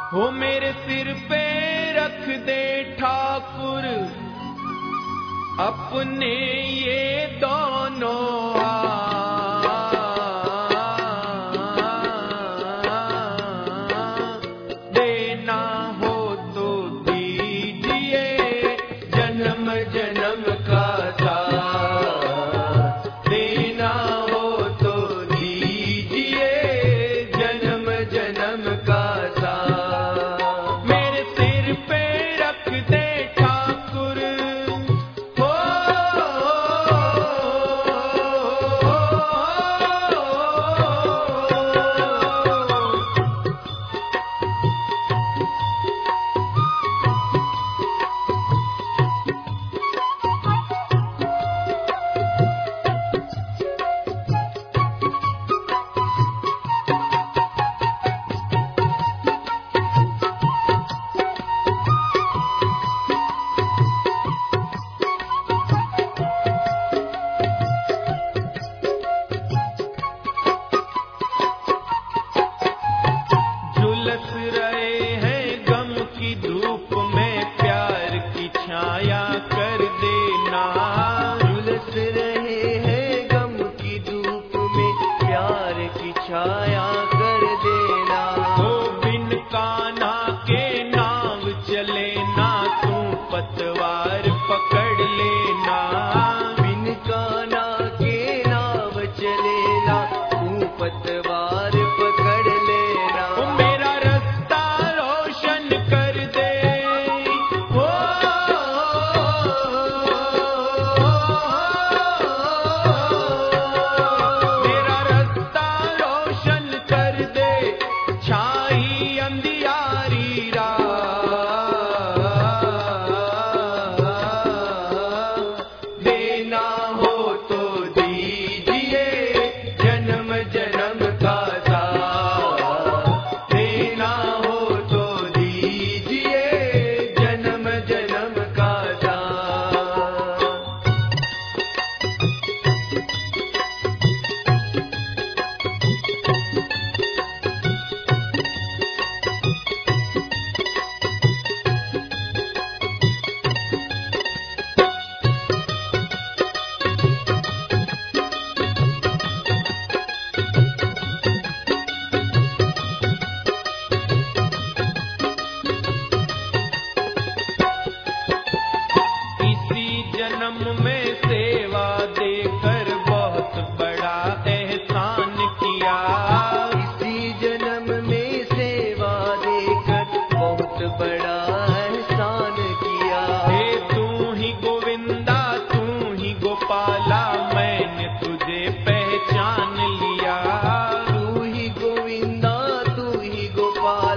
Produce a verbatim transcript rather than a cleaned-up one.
हो मेरे सिर पे रख दे ठाकुर अपने ये दोनों हाथ, देना हो तो दीजिए जन्म जन्म का साथ, देना हो तो दीजिए जन्म जन्म का साथ। मेरे सिर पे रख दे ठाकुर हो, झुलस रहे हैं गम की धूप में प्यार की छाया कर देना, झुलस रहे हैं गम की धूप में प्यार की छाया कर देना। हो बिन कान्हा के नाव चले ना तू पतवार पकड़ लेना, बिन कान्हा के नाव चलेना तू पतवार पकड़ लेना। ओ मेरा रास्ता रोशन कर दे हो, मेरा रास्ता रोशन कर दे छाई अंधियारी रात, देना हो तो दीजिए जन्म जन्म का साथ, देना हो तो दीजिए जन्म जन्म का साथ। इसी जन्म में सेवा देकर बहुत बड़ा एहसान किया, इसी जन्म में सेवा देकर बहुत बड़ा एहसान किया। हे तू ही गोविंदा तू ही गोपाला मैंने तुझे पहचान लिया, तू ही गोविंदा तू ही गोपाल